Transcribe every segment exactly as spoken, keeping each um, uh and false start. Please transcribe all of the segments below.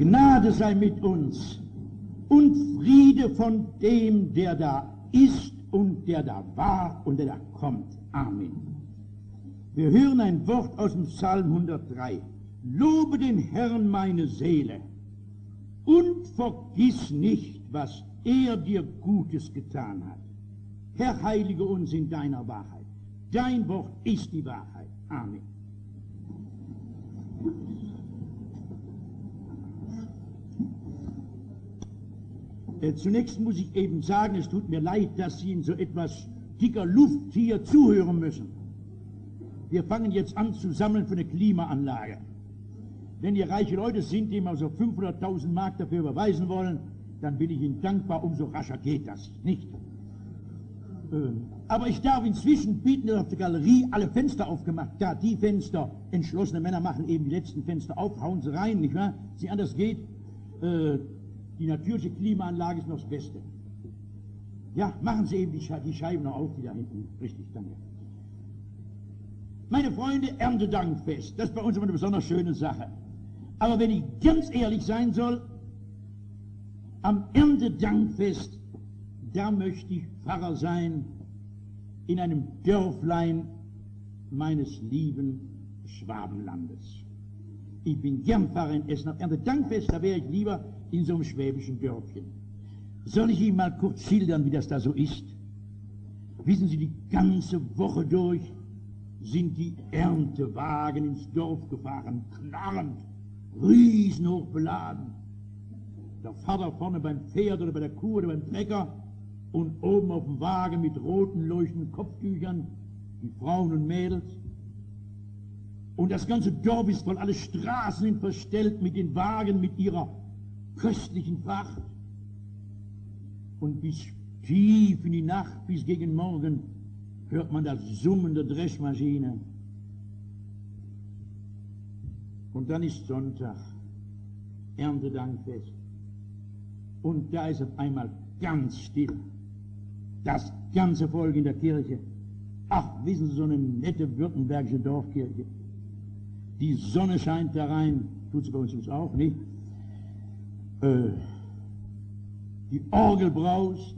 Gnade sei mit uns und Friede von dem, der da ist und der da war und der da kommt. Amen. Wir hören ein Wort aus dem Psalm hundertdrei. Lobe den Herrn, meine Seele, und vergiss nicht, was er dir Gutes getan hat. Herr, heilige uns in deiner Wahrheit. Dein Wort ist die Wahrheit. Amen. Äh, zunächst muss ich eben sagen, es tut mir leid, dass Sie in so etwas dicker Luft hier zuhören müssen. Wir fangen jetzt an zu sammeln für eine Klimaanlage. Wenn ihr reiche Leute sind, die mal so fünfhunderttausend Mark dafür überweisen wollen, dann bin ich Ihnen dankbar, umso rascher geht das, nicht? Ähm, aber ich darf inzwischen bieten, dass auf der Galerie alle Fenster aufgemacht. Da, die Fenster, entschlossene Männer machen eben die letzten Fenster auf, hauen sie rein, nicht wahr? Sie anders geht, äh, die natürliche Klimaanlage ist noch das Beste. Ja, machen Sie eben die, Sche die Scheiben noch auf, die da hinten. Richtig, danke. Meine Freunde, Erntedankfest, das ist bei uns immer eine besonders schöne Sache. Aber wenn ich ganz ehrlich sein soll, am Erntedankfest, da möchte ich Pfarrer sein in einem Dörflein meines lieben Schwabenlandes. Ich bin gern Pfarrer in Essen. Am Erntedankfest, da wäre ich lieber in so einem schwäbischen Dörfchen. Soll ich Ihnen mal kurz schildern, wie das da so ist? Wissen Sie, die ganze Woche durch sind die Erntewagen ins Dorf gefahren, knarrend, riesenhoch beladen. Der Vater vorne beim Pferd oder bei der Kuh oder beim Trecker und oben auf dem Wagen mit roten, leuchtenden Kopftüchern die Frauen und Mädels. Und das ganze Dorf ist voll, alle Straßen sind verstellt mit den Wagen, mit ihrer köstlichen Fracht. Und bis tief in die Nacht, bis gegen Morgen, hört man das Summen der Dreschmaschine. Und dann ist Sonntag, Erntedankfest. Und da ist auf einmal ganz still. Das ganze Volk in der Kirche. Ach, wissen Sie, so eine nette württembergische Dorfkirche. Die Sonne scheint da rein, tut sie bei uns auch, nicht? Äh, die Orgel braust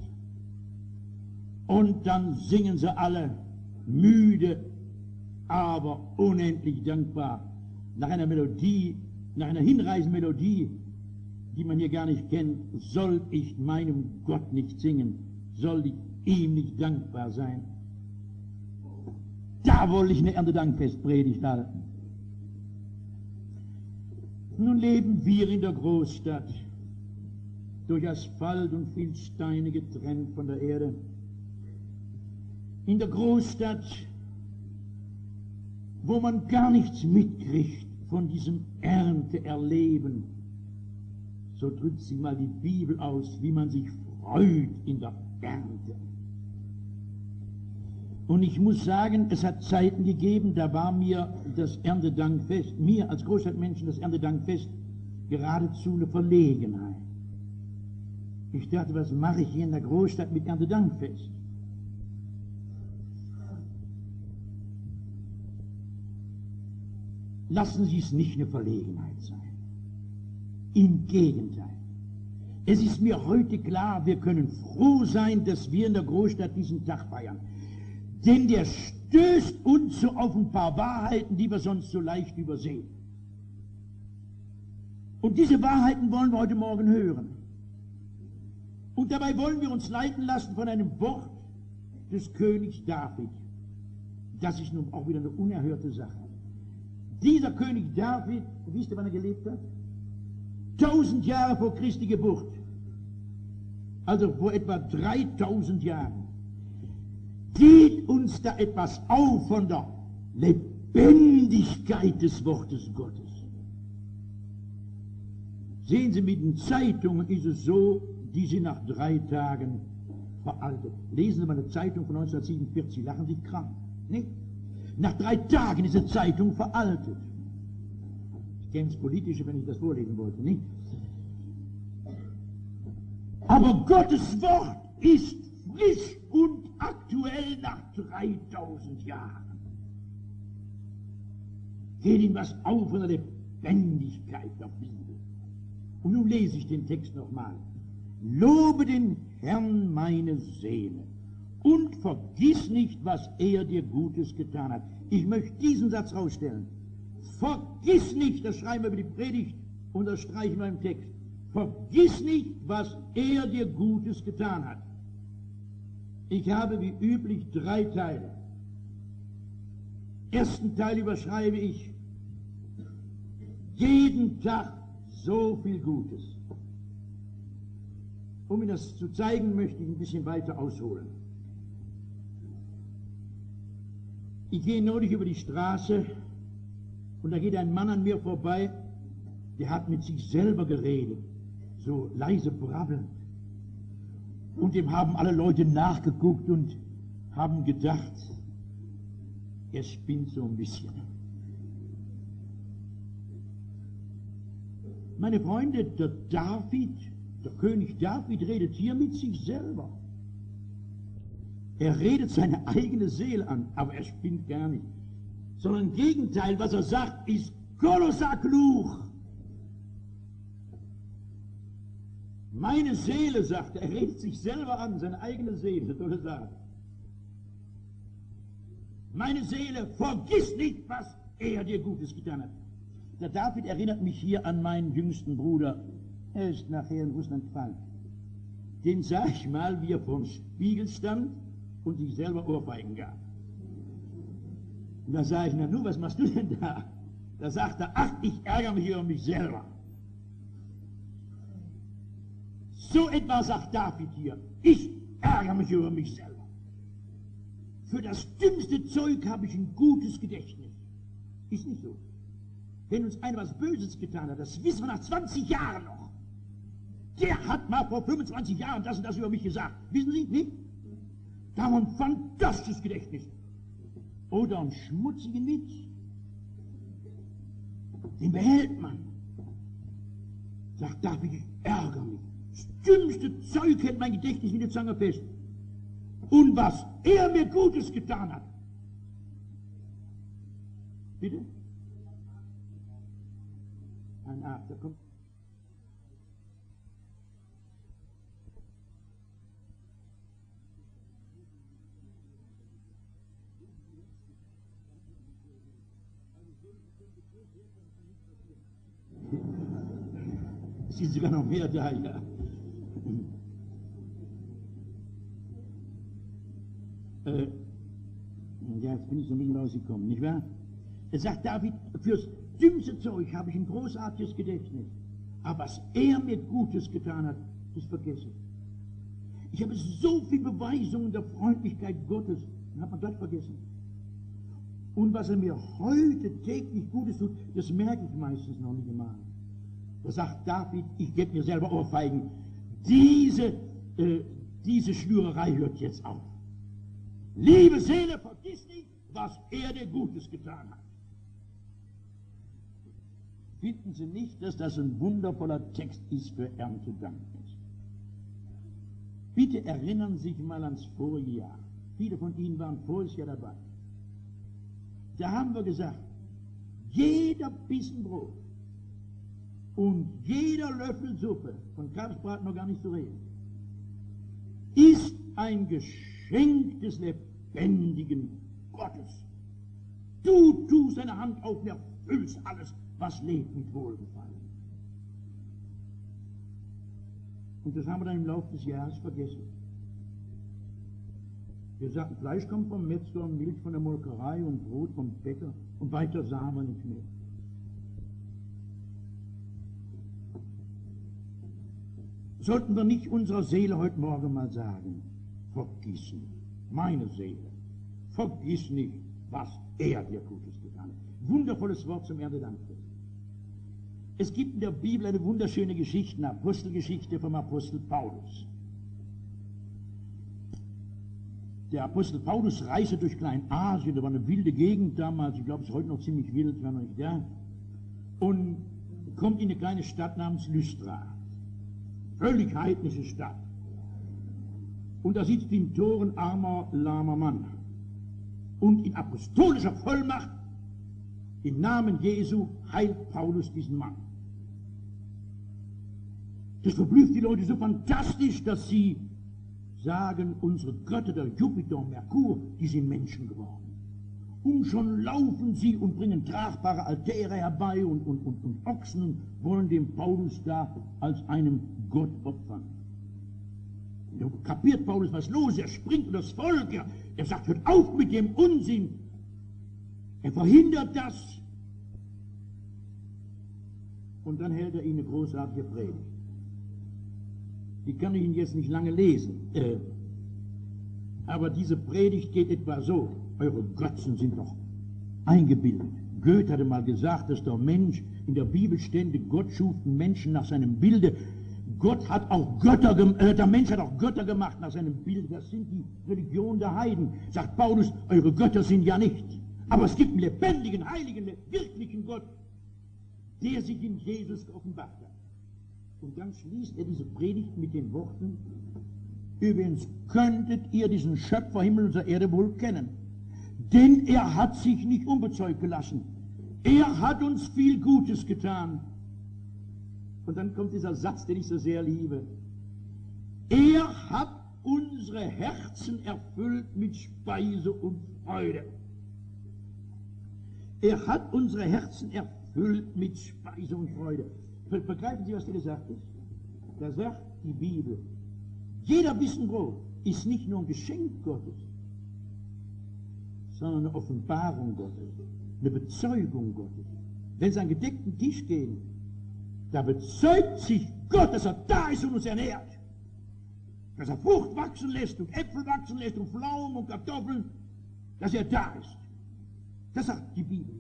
und dann singen sie alle müde, aber unendlich dankbar nach einer Melodie, nach einer hinreißenden Melodie, die man hier gar nicht kennt. Soll ich meinem Gott nicht singen? Soll ich ihm nicht dankbar sein? Da wollte ich eine Erntedankfestpredigt halten. Nun leben wir in der Großstadt, durch Asphalt und viel Steine getrennt von der Erde. In der Großstadt, wo man gar nichts mitkriegt von diesem Ernteerleben. So drückt sich mal die Bibel aus, wie man sich freut in der Ernte. Und ich muss sagen, es hat Zeiten gegeben, da war mir das Erntedankfest, mir als Großstadtmenschen das Erntedankfest geradezu eine Verlegenheit. Ich dachte, was mache ich hier in der Großstadt mit Erntedankfest? Lassen Sie es nicht eine Verlegenheit sein. Im Gegenteil. Es ist mir heute klar, wir können froh sein, dass wir in der Großstadt diesen Tag feiern. Denn der stößt uns so auf ein paar Wahrheiten, die wir sonst so leicht übersehen. Und diese Wahrheiten wollen wir heute Morgen hören. Und dabei wollen wir uns leiten lassen von einem Wort des Königs David. Das ist nun auch wieder eine unerhörte Sache. Dieser König David, wisst ihr, wann er gelebt hat? Tausend Jahre vor Christi Geburt. Also vor etwa dreitausend Jahren. Geht uns da etwas auf von der Lebendigkeit des Wortes Gottes. Sehen Sie, mit den Zeitungen ist es so, die sind nach drei Tagen veraltet. Lesen Sie mal eine Zeitung von neunzehnhundertsiebenundvierzig, lachen Sie krank. Nicht? Nach drei Tagen ist die Zeitung veraltet. Ich kenne das Politische, wenn ich das vorlesen wollte, nicht? Aber Gottes Wort ist frisch und aktuell nach dreitausend Jahren. Geht Ihnen was auf von der Lebendigkeit der Bibel? Und nun lese ich den Text nochmal. Lobe den Herrn meine Seele und vergiss nicht, was er dir Gutes getan hat. Ich möchte diesen Satz rausstellen. Vergiss nicht, das schreiben wir über die Predigt und das streichen wir im Text. Vergiss nicht, was er dir Gutes getan hat. Ich habe wie üblich drei Teile. Ersten Teil überschreibe ich jeden Tag so viel Gutes. Um Ihnen das zu zeigen, möchte ich ein bisschen weiter ausholen. Ich gehe neulich über die Straße und da geht ein Mann an mir vorbei, der hat mit sich selber geredet, so leise brabbelnd. Und dem haben alle Leute nachgeguckt und haben gedacht, er spinnt so ein bisschen. Meine Freunde, der David, der König David redet hier mit sich selber. Er redet seine eigene Seele an, aber er spinnt gar nicht. Sondern im Gegenteil, was er sagt, ist kolossal klug. Meine Seele, sagt er, er redet sich selber an, seine eigene Seele, soll er sagen. Meine Seele, vergiss nicht, was er dir Gutes getan hat. Der David erinnert mich hier an meinen jüngsten Bruder. Er ist nachher in Russland gefallen. Den sah ich mal, wie er vorm Spiegel stand und sich selber Ohrfeigen gab. Und da sage ich, na nu, was machst du denn da? Da sagt er, ach, ich ärgere mich über mich selber. So etwa sagt David hier, ich ärgere mich über mich selber. Für das dümmste Zeug habe ich ein gutes Gedächtnis. Ist nicht so. Wenn uns einer was Böses getan hat, das wissen wir nach zwanzig Jahren noch. Der hat mal vor fünfundzwanzig Jahren das und das über mich gesagt. Wissen Sie, nicht? Da haben wir ein fantastisches Gedächtnis. Oder einen schmutzigen Witz. Den behält man. Sagt David, ich ärgere mich. Das dümmste Zeug hält mein Gedächtnis wie eine Zange fest. Und was er mir Gutes getan hat. Bitte? Ein Achter kommt. Es ist sogar noch mehr da, ja. Äh, ja, jetzt bin ich so ein bisschen rausgekommen, nicht wahr? Er sagt David, fürs dümmste Zeug habe ich ein großartiges Gedächtnis. Aber was er mir Gutes getan hat, das vergesse ich. Ich habe so viele Beweisungen der Freundlichkeit Gottes, dann hat man das vergessen. Und was er mir heute täglich Gutes tut, das merke ich meistens noch nicht einmal. Da sagt David, ich gebe mir selber Ohrfeigen, diese, äh, diese Schnürerei hört jetzt auf. Liebe Seele, vergiss nicht, was er dir Gutes getan hat. Finden Sie nicht, dass das ein wundervoller Text ist für Erntedank? Bitte erinnern Sie sich mal ans vorige Jahr. Viele von Ihnen waren voriges Jahr dabei. Da haben wir gesagt, jeder Bissen Brot und jeder Löffel Suppe, von Kalbsbraten noch gar nicht zu reden, ist ein Geschenk des lebendigen Gottes. Du tust deine Hand auf und erfüllst alles, was lebt, mit Wohlgefallen. Und das haben wir dann im Laufe des Jahres vergessen. Wir sagten, Fleisch kommt vom Metzger und Milch von der Molkerei und Brot vom Bäcker und weiter sahen wir nicht mehr. Sollten wir nicht unserer Seele heute Morgen mal sagen, vergiss nicht, meine Seele, vergiss nicht, was er dir Gutes getan hat. Wundervolles Wort zum Erntedankfest. Es gibt in der Bibel eine wunderschöne Geschichte, eine Apostelgeschichte vom Apostel Paulus. Der Apostel Paulus reiste durch Kleinasien, da war eine wilde Gegend damals, ich glaube, es ist heute noch ziemlich wild, war noch nicht da, und kommt in eine kleine Stadt namens Lystra. Völlig heidnische Stadt. Und da sitzt in Toren armer, lahmer Mann. Und in apostolischer Vollmacht, im Namen Jesu, heilt Paulus diesen Mann. Das verblüfft die Leute so fantastisch, dass sie sagen, unsere Götter, der Jupiter und Merkur, die sind Menschen geworden. Und schon laufen sie und bringen tragbare Altäre herbei und, und, und, und Ochsen und wollen dem Paulus da als einem Gott opfern. Da kapiert Paulus, was los ist. Er springt über das Volk. Er, er sagt, hört auf mit dem Unsinn. Er verhindert das. Und dann hält er ihnen eine großartige Predigt. Die kann ich Ihnen jetzt nicht lange lesen. Äh, aber diese Predigt geht etwa so. Eure Götzen sind doch eingebildet. Goethe hatte mal gesagt, dass der Mensch in der Bibel stände, Gott schuf den Menschen nach seinem Bilde. Gott hat auch Götter, äh, der Mensch hat auch Götter gemacht nach seinem Bild. Das sind die Religionen der Heiden. Sagt Paulus, eure Götter sind ja nicht. Aber es gibt einen lebendigen, heiligen, wirklichen Gott, der sich in Jesus geoffenbart hat. Und dann schließt er diese Predigt mit den Worten, übrigens könntet ihr diesen Schöpfer Himmel und der Erde wohl kennen. Denn er hat sich nicht unbezeugt gelassen. Er hat uns viel Gutes getan. Und dann kommt dieser Satz, den ich so sehr liebe. Er hat unsere Herzen erfüllt mit Speise und Freude. Er hat unsere Herzen erfüllt mit Speise und Freude. Begreifen Sie, was hier gesagt ist? Da sagt die Bibel, jeder Bissen Brot ist nicht nur ein Geschenk Gottes, sondern eine Offenbarung Gottes, eine Bezeugung Gottes. Wenn Sie an einen gedeckten Tisch gehen, da bezeugt sich Gott, dass er da ist und uns ernährt. Dass er Frucht wachsen lässt und Äpfel wachsen lässt und Pflaumen und Kartoffeln, dass er da ist. Das sagt die Bibel.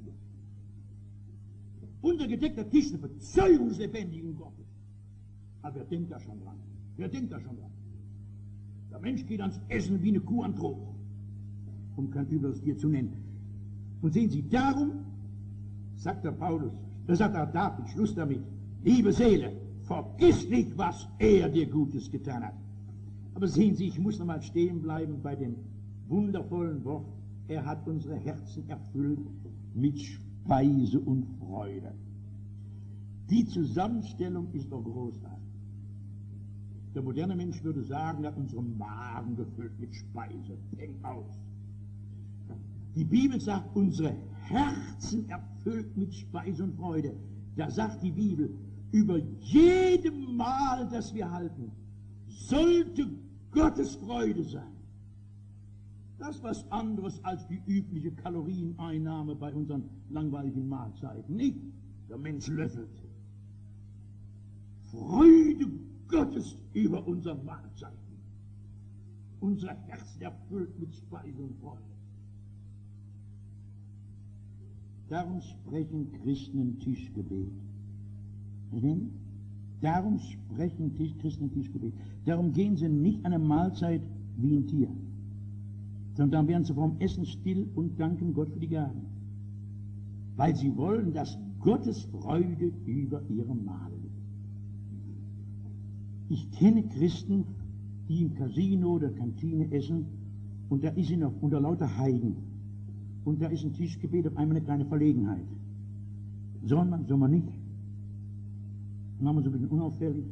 Unser gedeckter Tisch ist eine Bezeugung des lebendigen Gottes. Aber wer denkt da schon dran? Wer denkt da schon dran? Der Mensch geht ans Essen wie eine Kuh an Trog, um kein übles Tier zu nennen. Und sehen Sie, darum, sagt der Paulus, da sagt der David, Schluss damit, liebe Seele, vergiss nicht, was er dir Gutes getan hat. Aber sehen Sie, ich muss noch mal stehen bleiben bei dem wundervollen Wort, er hat unsere Herzen erfüllt mit Speise und Freude. Die Zusammenstellung ist doch großartig. Der moderne Mensch würde sagen, er hat unseren Magen gefüllt mit Speise. Denk aus. Die Bibel sagt, unsere Herzen erfüllt mit Speise und Freude. Da sagt die Bibel, über jedem Mahl, das wir halten, sollte Gottes Freude sein. Das ist was anderes als die übliche Kalorieneinnahme bei unseren langweiligen Mahlzeiten. Nicht? Der Mensch löffelt. Freude Gottes über unsere Mahlzeiten. Unsere Herzen erfüllt mit Speise und Freude. Darum sprechen Christen ein Tischgebet. Verstehen? Darum sprechen Christen ein Tischgebet. Darum gehen sie nicht an eine Mahlzeit wie ein Tier, sondern dann werden sie vom Essen still und danken Gott für die Gaben. Weil sie wollen, dass Gottes Freude über ihre Mahl liegt. Ich kenne Christen, die im Casino oder Kantine essen und da ist sie noch unter lauter Heiden. Und da ist ein Tischgebet auf einmal eine kleine Verlegenheit. Soll man, soll man nicht? Dann machen wir so ein bisschen unauffällig.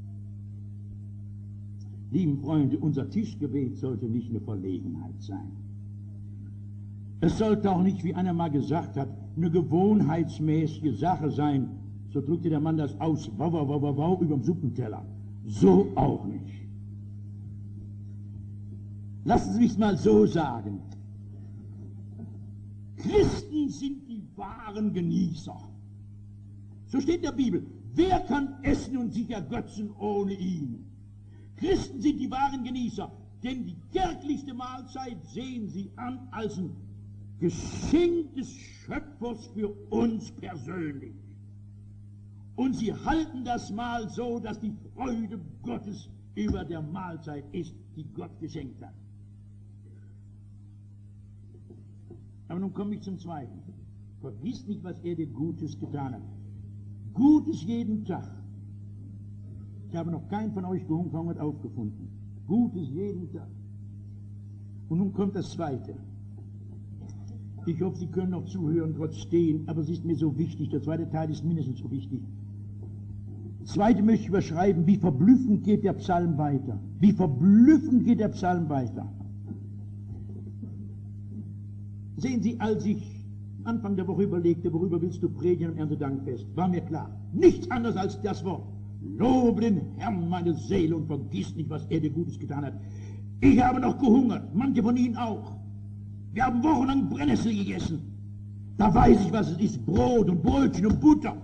Lieben Freunde, unser Tischgebet sollte nicht eine Verlegenheit sein. Es sollte auch nicht, wie einer mal gesagt hat, eine gewohnheitsmäßige Sache sein. So drückte der Mann das aus, wow, wow, wow, wow, wow, über dem Suppenteller. So auch nicht. Lassen Sie mich mal so sagen. Christen sind die wahren Genießer. So steht in der Bibel. Wer kann essen und sich ergötzen ohne ihn? Christen sind die wahren Genießer, denn die kärglichste Mahlzeit sehen sie an als ein Geschenk des Schöpfers für uns persönlich. Und sie halten das Mahl so, dass die Freude Gottes über der Mahlzeit ist, die Gott geschenkt hat. Aber nun komme ich zum Zweiten. Vergiss nicht, was er dir Gutes getan hat. Gutes jeden Tag. Ich habe noch keinen von euch gehungert aufgefunden. Gutes jeden Tag. Und nun kommt das Zweite. Ich hoffe, Sie können noch zuhören, trotz stehen, aber es ist mir so wichtig, der zweite Teil ist mindestens so wichtig. Zweite möchte ich überschreiben, wie verblüffend geht der Psalm weiter. Wie verblüffend geht der Psalm weiter. Sehen Sie, als ich Anfang der Woche überlegte, worüber willst du predigen am Erntedankfest, war mir klar, nichts anderes als das Wort. Lobe den Herrn, meine Seele, und vergiss nicht, was er dir Gutes getan hat. Ich habe noch gehungert, manche von Ihnen auch. Wir haben wochenlang Brennnessel gegessen. Da weiß ich, was es ist, Brot und Brötchen und Butter.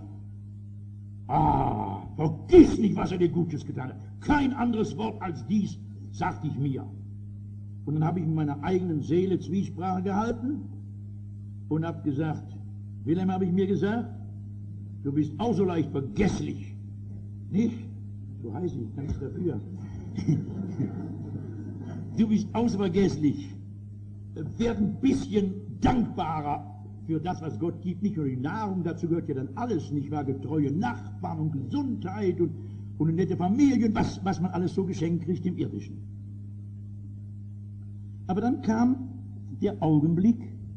Ah, vergiss nicht, was er dir Gutes getan hat. Kein anderes Wort als dies, sagte ich mir. Und dann habe ich in meiner eigenen Seele Zwiesprache gehalten und habe gesagt, Wilhelm, habe ich mir gesagt, du bist auch so leicht vergesslich. Nicht? So heißt ich, danke dafür. Du bist außervergesslich. Werd ein bisschen dankbarer für das, was Gott gibt. Nicht nur die Nahrung, dazu gehört ja dann alles, nicht wahr? Getreue Nachbarn und Gesundheit und, und eine nette Familie und was, was man alles so geschenkt kriegt im Irdischen. Aber dann kam der Augenblick,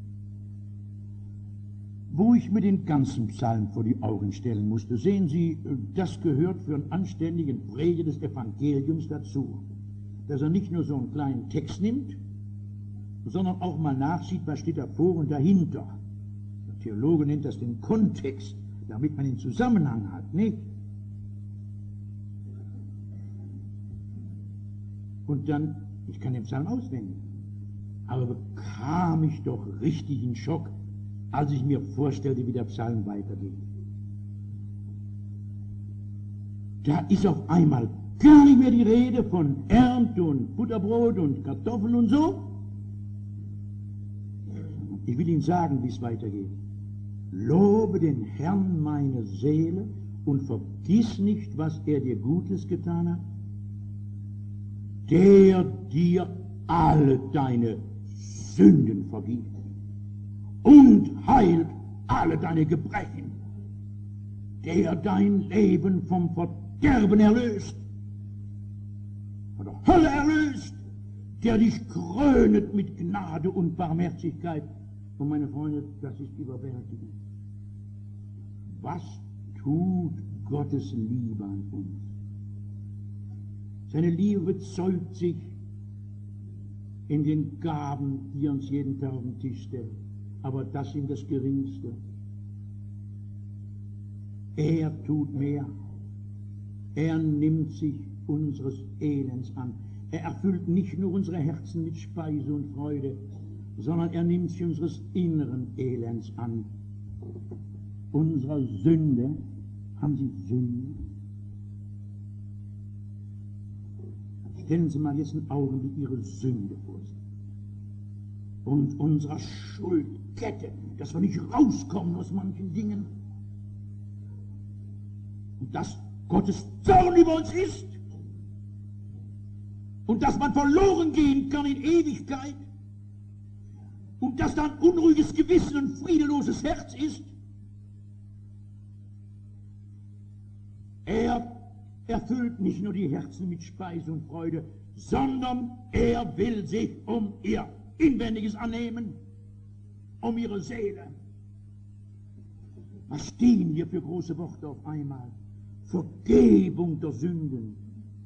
wo ich mir den ganzen Psalm vor die Augen stellen musste. Sehen Sie, das gehört für einen anständigen Prediger des Evangeliums dazu, dass er nicht nur so einen kleinen Text nimmt, sondern auch mal nachsieht, was steht da vor und dahinter. Der Theologe nennt das den Kontext, damit man den Zusammenhang hat, nicht? Und dann, ich kann den Psalm auswendig, aber bekam ich doch richtig einen Schock, als ich mir vorstellte, wie der Psalm weitergeht. Da ist auf einmal gar nicht mehr die Rede von Ernte und Butterbrot und Kartoffeln und so. Ich will Ihnen sagen, wie es weitergeht. Lobe den Herrn, meine Seele, und vergiss nicht, was er dir Gutes getan hat, der dir alle deine Sünden vergibt und heilt alle deine Gebrechen, der dein Leben vom Verderben erlöst, von der Hölle erlöst, der dich krönet mit Gnade und Barmherzigkeit. Und meine Freunde, das ist überwältigend. Was tut Gottes Liebe an uns? Seine Liebe bezeugt sich in den Gaben, die er uns jeden Tag auf den Tisch stellt. Aber das sind das Geringste. Er tut mehr. Er nimmt sich unseres Elends an. Er erfüllt nicht nur unsere Herzen mit Speise und Freude, sondern er nimmt sich unseres inneren Elends an. Unserer Sünde. Haben Sie Sünde? Stellen Sie mal jetzt einen Augenblick Ihre Sünde vor sich. Und unserer Schuldkette, dass wir nicht rauskommen aus manchen Dingen. Und dass Gottes Zorn über uns ist. Und dass man verloren gehen kann in Ewigkeit. Und dass da ein unruhiges Gewissen und friedeloses Herz ist. Er erfüllt nicht nur die Herzen mit Speise und Freude, sondern er will sich um ihr Inwendiges annehmen, um ihre Seele. Was stehen hier für große Worte auf einmal? Vergebung der Sünden,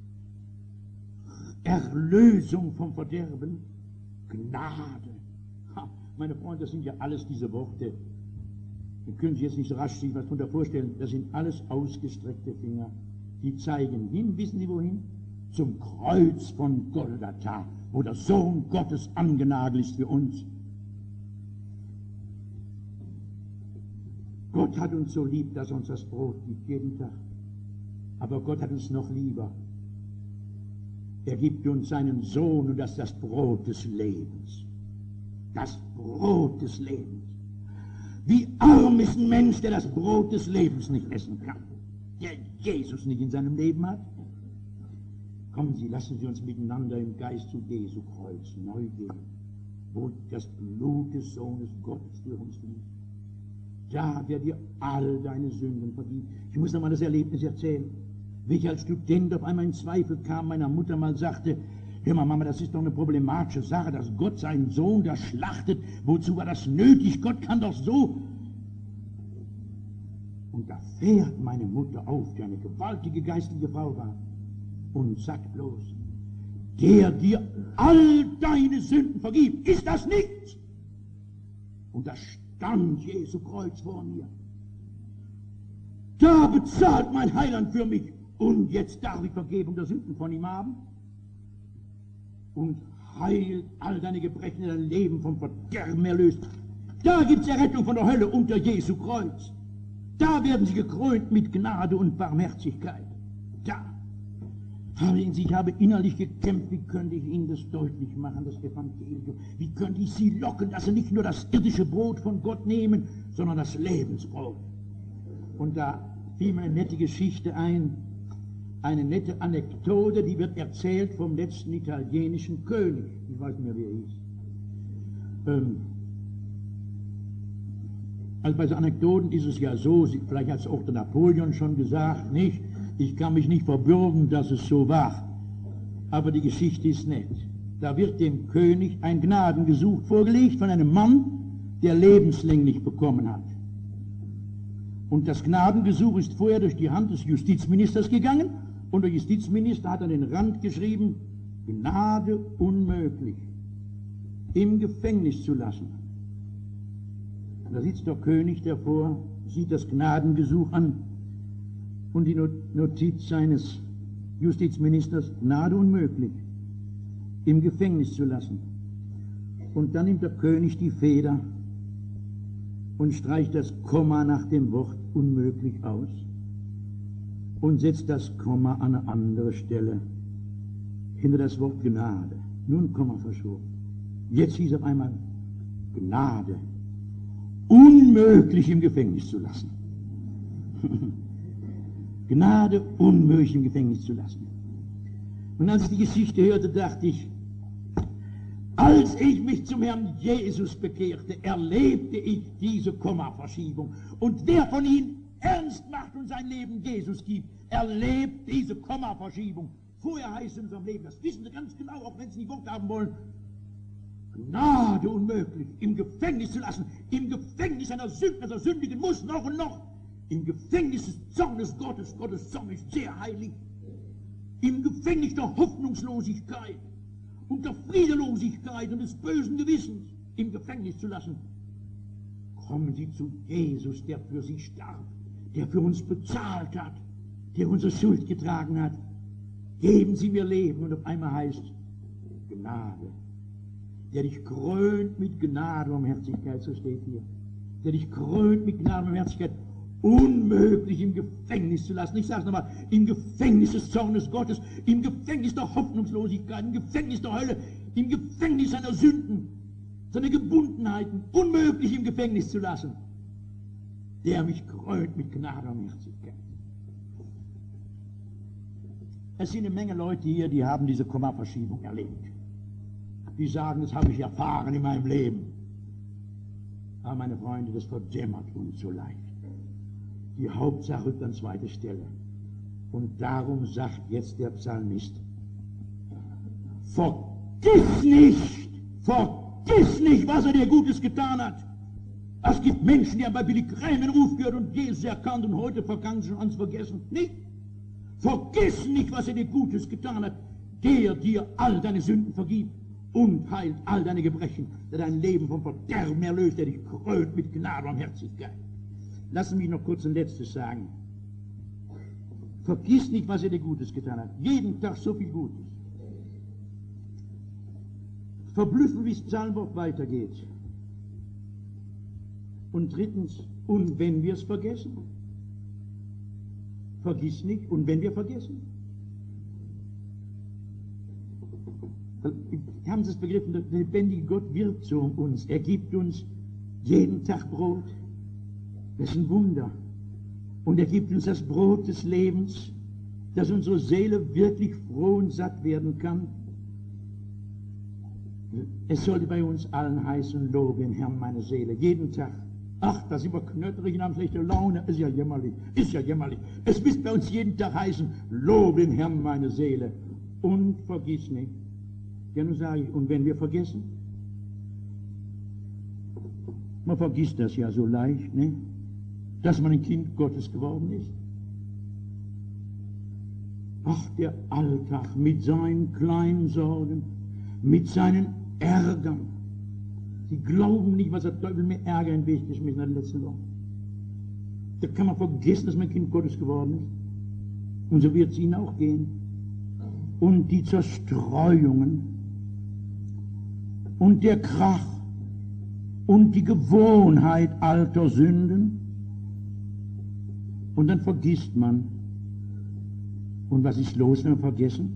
Erlösung vom Verderben, Gnade. Ha, meine Freunde, das sind ja alles diese Worte. Wir können sich jetzt nicht so rasch sich was darunter vorstellen. Das sind alles ausgestreckte Finger. Die zeigen hin, wissen Sie wohin? Zum Kreuz von Golgatha, wo der Sohn Gottes angenagelt ist für uns. Gott hat uns so lieb, dass er uns das Brot gibt, jeden Tag. Aber Gott hat uns noch lieber. Er gibt uns seinen Sohn und das ist das Brot des Lebens. Das Brot des Lebens. Wie arm ist ein Mensch, der das Brot des Lebens nicht essen kann, der Jesus nicht in seinem Leben hat. Kommen Sie, lassen Sie uns miteinander im Geist zu Jesu Kreuz neu gehen, wo das Blut des Sohnes Gottes für uns fließt. Da wird dir all deine Sünden vergeben. Ich muss noch mal das Erlebnis erzählen. Wie ich als Student auf einmal in Zweifel kam, meiner Mutter mal sagte, hör mal, Mama, das ist doch eine problematische Sache, dass Gott seinen Sohn da schlachtet. Wozu war das nötig? Gott kann doch so. Und da fährt meine Mutter auf, die eine gewaltige geistliche Frau war, und sagt bloß, der dir all deine Sünden vergibt, ist das nichts? Und da stand Jesu Kreuz vor mir. Da bezahlt mein Heiland für mich. Und jetzt darf ich Vergebung der Sünden von ihm haben. Und heilt all deine Gebrechen, dein Leben vom Verderben erlöst. Da gibt es Errettung von der Hölle unter Jesu Kreuz. Da werden sie gekrönt mit Gnade und Barmherzigkeit. Da. Ich habe innerlich gekämpft, wie könnte ich Ihnen das deutlich machen, das Evangelium? Wie könnte ich Sie locken, dass Sie nicht nur das irdische Brot von Gott nehmen, sondern das Lebensbrot? Und da fiel mir eine nette Geschichte ein, eine nette Anekdote, die wird erzählt vom letzten italienischen König. Ich weiß nicht mehr, wie er hieß. Ähm, also bei so Anekdoten ist es ja so, vielleicht hat es auch der Napoleon schon gesagt, nicht? Ich kann mich nicht verbürgen, dass es so war. Aber die Geschichte ist nett. Da wird dem König ein Gnadengesuch vorgelegt von einem Mann, der lebenslänglich bekommen hat. Und das Gnadengesuch ist vorher durch die Hand des Justizministers gegangen und der Justizminister hat an den Rand geschrieben, Gnade unmöglich, im Gefängnis zu lassen. Und da sitzt der König davor, sieht das Gnadengesuch an und die Notiz seines Justizministers, Gnade unmöglich, im Gefängnis zu lassen. Und dann nimmt der König die Feder und streicht das Komma nach dem Wort unmöglich aus und setzt das Komma an eine andere Stelle hinter das Wort Gnade. Nur ein Komma verschoben. Jetzt hieß auf einmal Gnade unmöglich im Gefängnis zu lassen. Gnade unmöglich im Gefängnis zu lassen. Und als ich die Geschichte hörte, dachte ich, als ich mich zum Herrn Jesus bekehrte, erlebte ich diese Kommaverschiebung. Und wer von Ihnen ernst macht und sein Leben Jesus gibt, erlebt diese Kommaverschiebung. Vorher heißt es in unserem Leben, das wissen Sie ganz genau, auch wenn Sie nicht Wort haben wollen, Gnade unmöglich, im Gefängnis zu lassen, im Gefängnis einer Sünde, einer Sündigen muss noch und noch. Im Gefängnis des Zornes Gottes, Gottes Zorn ist sehr heilig. Im Gefängnis der Hoffnungslosigkeit und der Friedelosigkeit und des bösen Gewissens im Gefängnis zu lassen. Kommen Sie zu Jesus, der für Sie starb, der für uns bezahlt hat, der unsere Schuld getragen hat. Geben Sie mir Leben und auf einmal heißt Gnade. Der dich krönt mit Gnade und Barmherzigkeit, so steht hier. Der dich krönt mit Gnade und Barmherzigkeit. Unmöglich im Gefängnis zu lassen. Ich sage es nochmal, im Gefängnis des Zornes Gottes, im Gefängnis der Hoffnungslosigkeit, im Gefängnis der Hölle, im Gefängnis seiner Sünden, seiner Gebundenheiten, unmöglich im Gefängnis zu lassen, der mich krönt mit Gnade und Barmherzigkeit. Es sind eine Menge Leute hier, die haben diese Kommaverschiebung erlebt. Die sagen, das habe ich erfahren in meinem Leben. Aber meine Freunde, das verdämmert uns so leicht. Die Hauptsache rückt an zweite Stelle. Und darum sagt jetzt der Psalmist, vergiss nicht, vergiss nicht, was er dir Gutes getan hat. Es gibt Menschen, die haben bei Billy Graham den Ruf gehört und Jesus erkannt und heute vergangen schon ans Vergessen. Nicht? Vergiss nicht, was er dir Gutes getan hat, der dir all deine Sünden vergibt und heilt all deine Gebrechen, der dein Leben vom Verderben erlöst, der dich krönt mit Gnade und Barmherzigkeit. Lassen Sie mich noch kurz ein letztes sagen. Vergiss nicht, was er dir Gutes getan hat. Jeden Tag so viel Gutes. Verblüffen, wie es Psalmwort weitergeht. Und drittens, und wenn wir es vergessen? Vergiss nicht, und wenn wir vergessen? Haben Sie es begriffen? Der lebendige Gott wirkt so um uns. Er gibt uns jeden Tag Brot. Das ist ein Wunder. Und er gibt uns das Brot des Lebens, dass unsere Seele wirklich froh und satt werden kann. Es sollte bei uns allen heißen, lobe den Herrn meine Seele, jeden Tag. Ach, da sind wir knötterig und haben schlechte Laune, ist ja jämmerlich, ist ja jämmerlich. Es müsste bei uns jeden Tag heißen, lobe den Herrn meine Seele und vergiss nicht. Ja, nun sage ich, und wenn wir vergessen? Man vergisst das ja so leicht, ne? dass man ein Kind Gottes geworden ist? Ach, der Alltag mit seinen kleinen Sorgen, mit seinen Ärgern. Sie glauben nicht, was der Teufel mir Ärger in den Weg geschmissen hat in der letzten Woche. Da kann man vergessen, dass man Kind Gottes geworden ist. Und so wird es ihnen auch gehen. Und die Zerstreuungen und der Krach und die Gewohnheit alter Sünden. Und dann vergisst man. Und was ist los, wenn wir vergessen?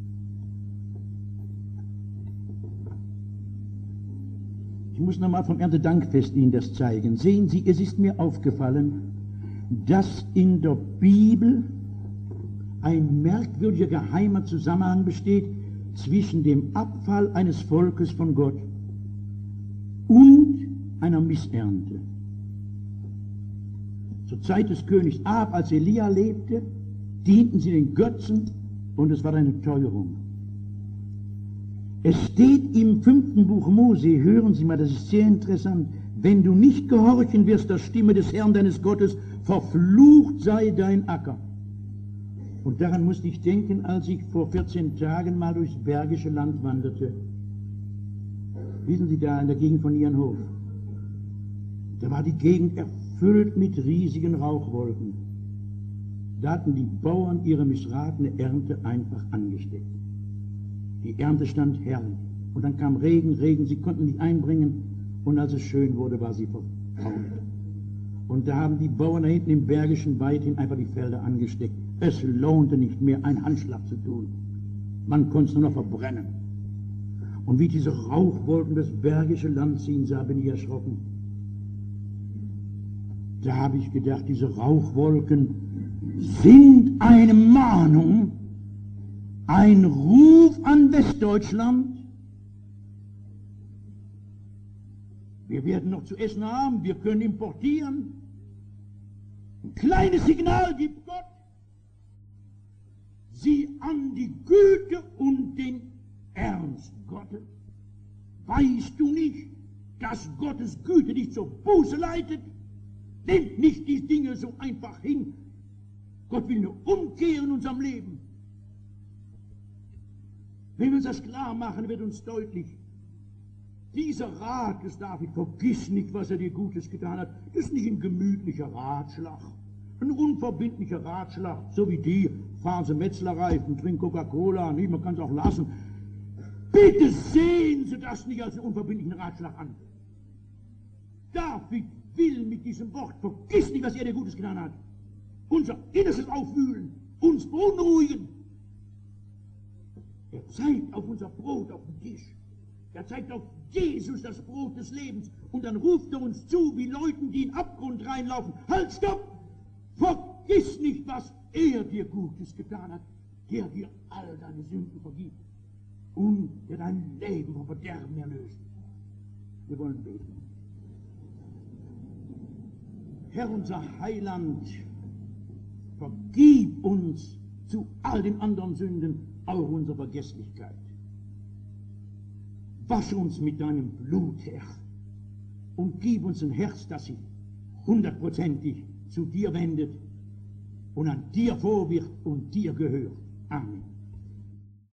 Ich muss nochmal vom Erntedankfest Ihnen das zeigen. Sehen Sie, es ist mir aufgefallen, dass in der Bibel ein merkwürdiger geheimer Zusammenhang besteht zwischen dem Abfall eines Volkes von Gott und einer Missernte. Zur Zeit des Königs Ahab, als Elia lebte, dienten sie den Götzen und es war eine Teuerung. Es steht im fünften Buch Mose, hören Sie mal, das ist sehr interessant, wenn du nicht gehorchen wirst der Stimme des Herrn deines Gottes, verflucht sei dein Acker. Und daran musste ich denken, als ich vor vierzehn Tagen mal durchs Bergische Land wanderte. Wissen Sie, da in der Gegend von Nierenhof, da war die Gegend erfüllt mit riesigen Rauchwolken. Da hatten die Bauern ihre missratene Ernte einfach angesteckt. Die Ernte stand herrlich. Und dann kam Regen, Regen, sie konnten nicht einbringen. Und als es schön wurde, war sie verfault. Und da haben die Bauern da hinten im Bergischen weithin einfach die Felder angesteckt. Es lohnte nicht mehr, einen Handschlag zu tun. Man konnte es nur noch verbrennen. Und wie diese Rauchwolken das Bergische Land ziehen sah, bin ich erschrocken. Da habe ich gedacht, diese Rauchwolken sind eine Mahnung, ein Ruf an Westdeutschland. Wir werden noch zu essen haben, wir können importieren. Ein kleines Signal gibt Gott. Sieh an die Güte und den Ernst Gottes. Weißt du nicht, dass Gottes Güte dich zur Buße leitet? Nehmt nicht die Dinge so einfach hin. Gott will eine Umkehr in unserem Leben. Wenn wir uns das klar machen, wird uns deutlich, dieser Rat des David, vergiss nicht, was er dir Gutes getan hat, das ist nicht ein gemütlicher Ratschlag, ein unverbindlicher Ratschlag, so wie die, fahren Sie Metzlerreifen, trinken Coca-Cola, nee, man kann es auch lassen. Bitte sehen Sie das nicht als einen unverbindlichen Ratschlag an. David will mit diesem Wort, vergiss nicht, was er dir Gutes getan hat, unser Innerstes aufwühlen, uns beunruhigen. Er zeigt auf unser Brot auf dem Tisch. Er zeigt auf Jesus, das Brot des Lebens. Und dann ruft er uns zu, wie Leuten, die in den Abgrund reinlaufen. Halt, stopp! Vergiss nicht, was er dir Gutes getan hat, der dir all deine Sünden vergibt und der dein Leben vom Verderben erlöst. Wir wollen beten. Herr, unser Heiland, vergib uns zu all den anderen Sünden, auch unsere Vergesslichkeit. Wasche uns mit deinem Blut, Herr, und gib uns ein Herz, das sich hundertprozentig zu dir wendet und an dir vor wird und dir gehört. Amen.